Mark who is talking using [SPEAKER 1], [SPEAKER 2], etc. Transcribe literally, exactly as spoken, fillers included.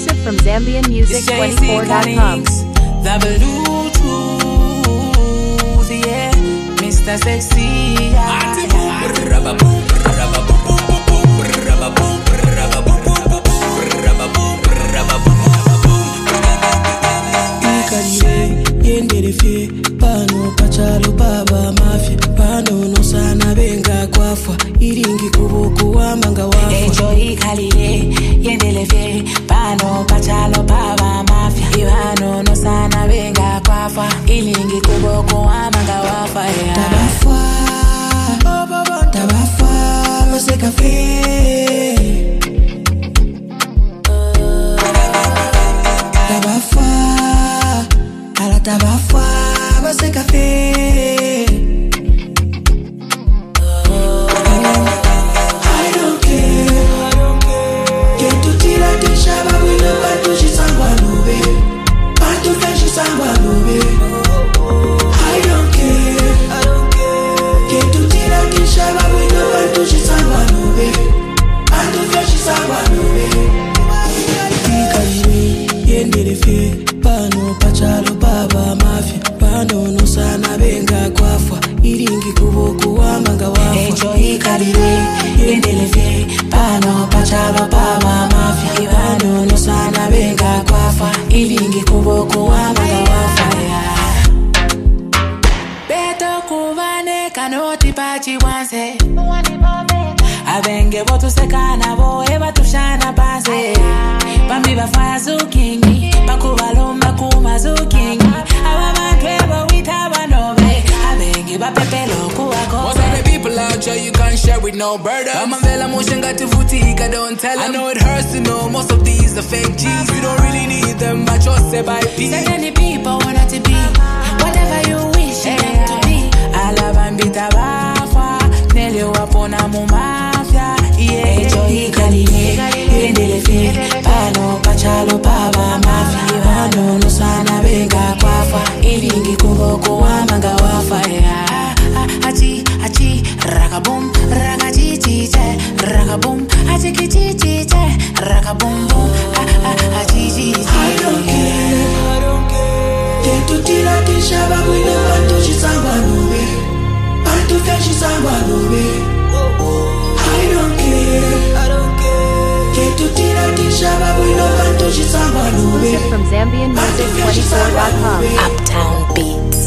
[SPEAKER 1] Exclusive from Zambian Music twenty-four dot com.
[SPEAKER 2] The Bluetooth, yeah, Mister Sexy.
[SPEAKER 3] Pano pachalo baba mafia pano no sana benga kwafwa iringi kubuku wa manga wafa
[SPEAKER 2] Ejo ikalile yendelefe pano pachalo baba mafia Ivano no sana benga kwafwa iringi kubuku wa manga wafa
[SPEAKER 3] Tabafwa Tabafwa Mose cafe Tabafwa Ala tabafwa Mose cafe Pano pachalo baba mafia pano no sana benga kwafwa iringi kuboku wa manga wafa
[SPEAKER 2] Ejo ikalile yendelefe pano pachalo baba mafia Pano no sana benga kwafwa iringi kuboku wa manga wafa Beto kubane kanoti pachi wanse Abenge botu sekana bo eba tushana base Bambi bafazukingi bakubalomba kumazukingi Ababantu ebo witaba nobe Abenge bapepelo kuwako
[SPEAKER 4] Most of the people out there you can't share with no burden Amavela motion got to futika, don't tell them I know it hurts to know most of these are fake G's You don't really need them, but just say by peace
[SPEAKER 2] So many people want to be whatever you wish you them to be Alabambita bafa Nele wapona mumafia Yeah, ejo ikalile yendelefe Pano pachalo baba mafia Ivano no sana benga kwafa Iringi kuboko wa manga wafa Achi, achi, rakabum, rakachichiche Rakabum, achikichichiche Rakabum, bum, achichiche
[SPEAKER 3] I don't care, I don't care Tento tira tisha babuine panto chisangwa nube Panto fe chisangwa nube I don't care, I don't care Tento tira tisha babuine panto chisangwa nube
[SPEAKER 1] Exclusive from Zambian Music twenty-four dot com.
[SPEAKER 2] Uptown Beats.